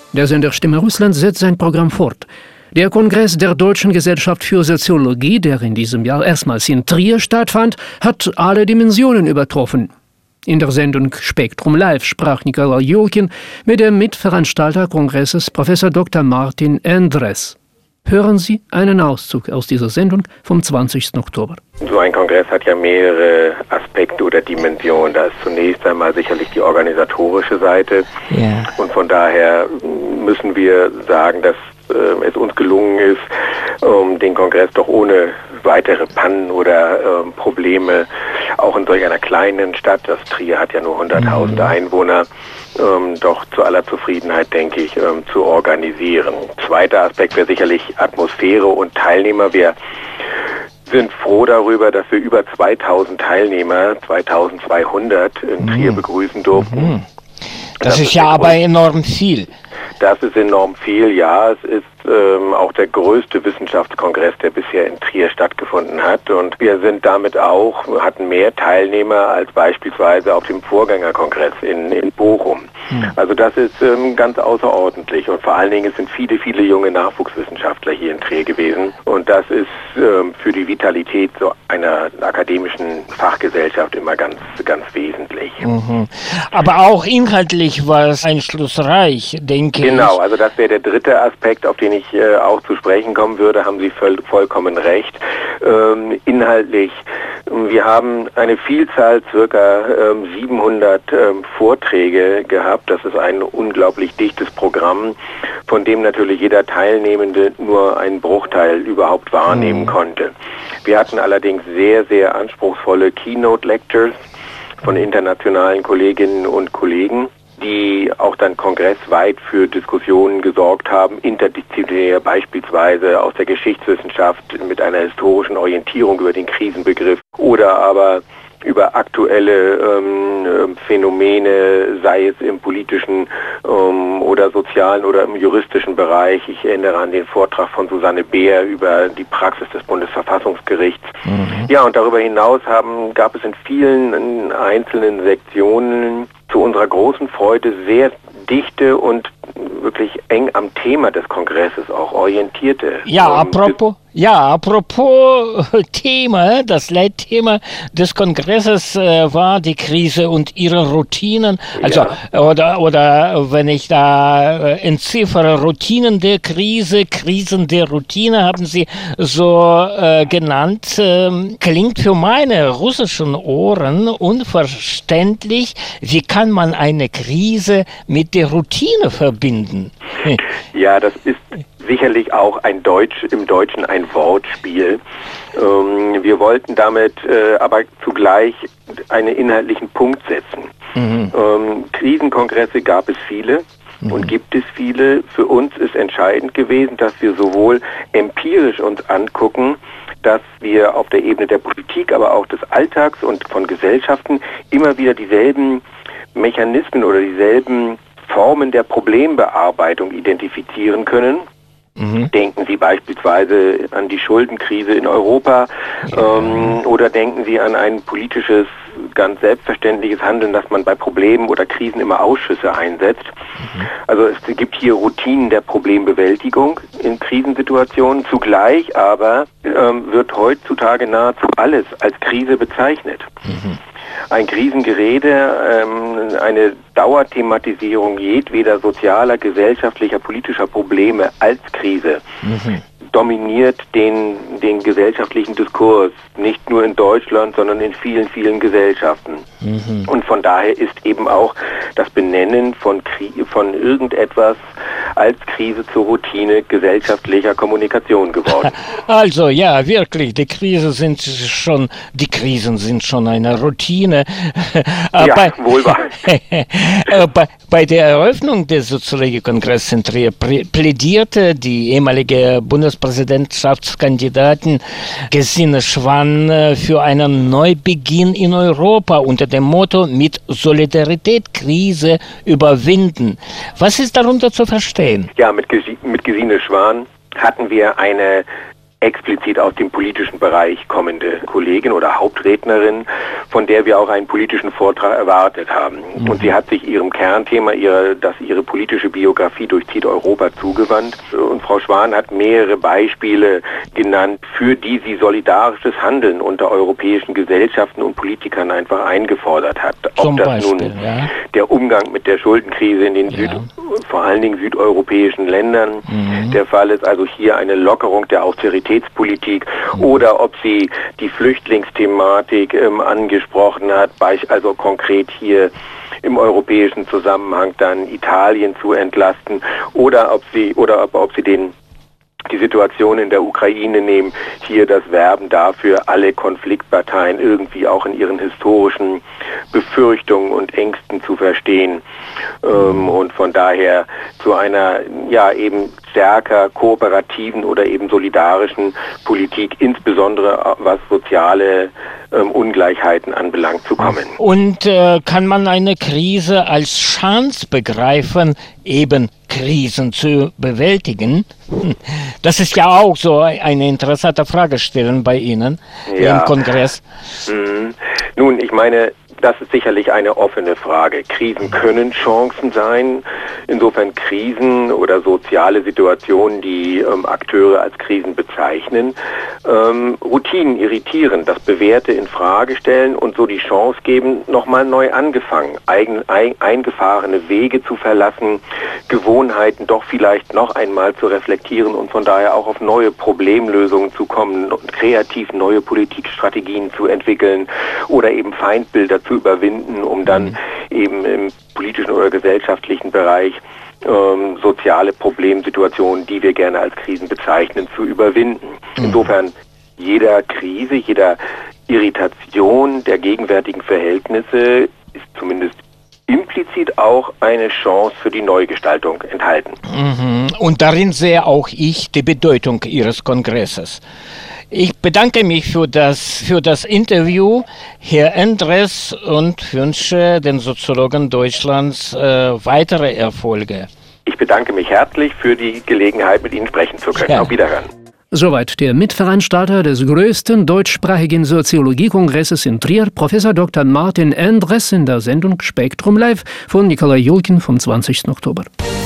Der Sender Stimme Russlands setzt sein Programm fort. Der Kongress der Deutschen Gesellschaft für Soziologie, der in diesem Jahr erstmals in Trier stattfand, hat alle Dimensionen übertroffen. In der Sendung Spektrum Live sprach Nikolai Julkin mit dem Mitveranstalter Kongresses Prof. Dr. Martin Endres. Hören Sie einen Auszug aus dieser Sendung vom 20. Oktober. So ein Kongress hat ja mehrere Aspekte oder Dimensionen. Da ist zunächst einmal sicherlich die organisatorische Seite. Ja. Und von daher müssen wir sagen, dass es uns gelungen ist, den Kongress doch ohne weitere Pannen oder Probleme, auch in solch einer kleinen Stadt, das Trier hat ja nur 100.000 Einwohner, doch zu aller Zufriedenheit, denke ich, zu organisieren. Zweiter Aspekt wäre sicherlich Atmosphäre und Teilnehmer. Wir sind froh darüber, dass wir über 2000 Teilnehmer, 2200 in Trier begrüßen durften. Das ist ja aber enorm viel. Das ist enorm viel, ja. Es ist auch der größte Wissenschaftskongress, der bisher in Trier stattgefunden hat. Und wir sind damit hatten mehr Teilnehmer als beispielsweise auf dem Vorgängerkongress in Bochum. Also das ist ganz außerordentlich. Und vor allen Dingen, es sind viele, viele junge Nachwuchswissenschaftler hier in Trier gewesen. Und das ist für die Vitalität so einer akademischen Fachgesellschaft immer ganz, ganz wesentlich. Aber auch inhaltlich war es einschlussreich, denke ich. Genau, also das wäre der dritte Aspekt, auf den ich auch zu sprechen kommen würde, haben Sie vollkommen recht. Inhaltlich, wir haben eine Vielzahl, circa 700 Vorträge gehabt. Das ist ein unglaublich dichtes Programm, von dem natürlich jeder Teilnehmende nur einen Bruchteil überhaupt wahrnehmen konnte. Wir hatten allerdings sehr, sehr anspruchsvolle Keynote-Lectures von internationalen Kolleginnen und Kollegen, die auch dann kongressweit für Diskussionen gesorgt haben, interdisziplinär beispielsweise aus der Geschichtswissenschaft mit einer historischen Orientierung über den Krisenbegriff oder aber über aktuelle Phänomene, sei es im politischen oder sozialen oder im juristischen Bereich. Ich erinnere an den Vortrag von Susanne Beer über die Praxis des Bundesverfassungsgerichts. Ja, und darüber hinaus gab es in vielen einzelnen Sektionen zu unserer großen Freude sehr dichte und wirklich eng am Thema des Kongresses auch orientierte. Apropos Thema, das Leitthema des Kongresses war die Krise und ihre Routinen. Also, oder wenn ich da entziffere, Routinen der Krise, Krisen der Routine, haben Sie so genannt, klingt für meine russischen Ohren unverständlich. Wie kann man eine Krise mit der Routine verbinden? Ja, das ist sicherlich auch im Deutschen ein Wortspiel. Wir wollten damit aber zugleich einen inhaltlichen Punkt setzen. Krisenkongresse gab es viele und gibt es viele. Für uns ist entscheidend gewesen, dass wir sowohl empirisch uns angucken, dass wir auf der Ebene der Politik, aber auch des Alltags und von Gesellschaften immer wieder dieselben Mechanismen oder dieselben Formen der Problembearbeitung identifizieren können. Denken Sie beispielsweise an die Schuldenkrise in Europa oder denken Sie an ein politisches, ganz selbstverständliches Handeln, dass man bei Problemen oder Krisen immer Ausschüsse einsetzt. Also es gibt hier Routinen der Problembewältigung in Krisensituationen. Zugleich aber wird heutzutage nahezu alles als Krise bezeichnet. Ein Krisengerede, eine Dauerthematisierung jedweder sozialer, gesellschaftlicher, politischer Probleme als Krise dominiert den gesellschaftlichen Diskurs, nicht nur in Deutschland, sondern in vielen, vielen Gesellschaften. Und von daher ist eben auch das Benennen von irgendetwas als Krise zur Routine gesellschaftlicher Kommunikation geworden. Also ja, wirklich, die Krisen sind schon eine Routine. Ja, wohl wahr. Bei der Eröffnung des Soziologie-Kongresses in Trier plädierte die ehemalige Bundespräsidentschaftskandidatin Gesine Schwan für einen Neubeginn in Europa unter dem Motto mit Solidarität Krise überwinden. Was ist darunter zu verstehen? Ja, mit Gesine Schwan hatten wir eine explizit aus dem politischen Bereich kommende Kollegin oder Hauptrednerin, von der wir auch einen politischen Vortrag erwartet haben. Und sie hat sich ihrem Kernthema, das ihre politische Biografie durchzieht, Europa zugewandt. Und Frau Schwan hat mehrere Beispiele genannt, für die sie solidarisches Handeln unter europäischen Gesellschaften und Politikern einfach eingefordert hat. Ob das nun der Umgang mit der Schuldenkrise in den vor allen Dingen südeuropäischen Ländern der Fall ist, also hier eine Lockerung der Austeritätspolitik, oder ob sie die Flüchtlingsthematik angesprochen hat, also konkret hier im europäischen Zusammenhang dann Italien zu entlasten, oder ob sie die Situation in der Ukraine nehmen, hier das Werben dafür, alle Konfliktparteien irgendwie auch in ihren historischen Befürchtungen und Ängsten zu verstehen und von daher zu einer eben stärker kooperativen oder eben solidarischen Politik, insbesondere was soziale Ungleichheiten anbelangt, zu kommen. Und kann man eine Krise als Chance begreifen, eben Krisen zu bewältigen? Das ist ja auch so eine interessante Fragestellung bei Ihnen im Kongress. Nun, ich meine, das ist sicherlich eine offene Frage. Krisen können Chancen sein. Insofern Krisen oder soziale Situationen, die Akteure als Krisen bezeichnen, Routinen irritieren, das Bewährte in Frage stellen und so die Chance geben, nochmal neu angefangen, eingefahrene Wege zu verlassen, Gewohnheiten doch vielleicht noch einmal zu reflektieren und von daher auch auf neue Problemlösungen zu kommen und kreativ neue Politikstrategien zu entwickeln oder eben Feindbilder zu überwinden, um dann eben im politischen oder gesellschaftlichen Bereich soziale Problemsituationen, die wir gerne als Krisen bezeichnen, zu überwinden. Insofern jeder Krise, jeder Irritation der gegenwärtigen Verhältnisse ist zumindest implizit auch eine Chance für die Neugestaltung enthalten. Und darin sehe auch ich die Bedeutung Ihres Kongresses. Ich bedanke mich für das Interview, Herr Endres, und wünsche den Soziologen Deutschlands weitere Erfolge. Ich bedanke mich herzlich für die Gelegenheit, mit Ihnen sprechen zu können. Auf Wiederhören. Soweit der Mitveranstalter des größten deutschsprachigen Soziologiekongresses in Trier, Professor Dr. Martin Endres, in der Sendung Spektrum Live von Nikolai Julkin vom 20. Oktober.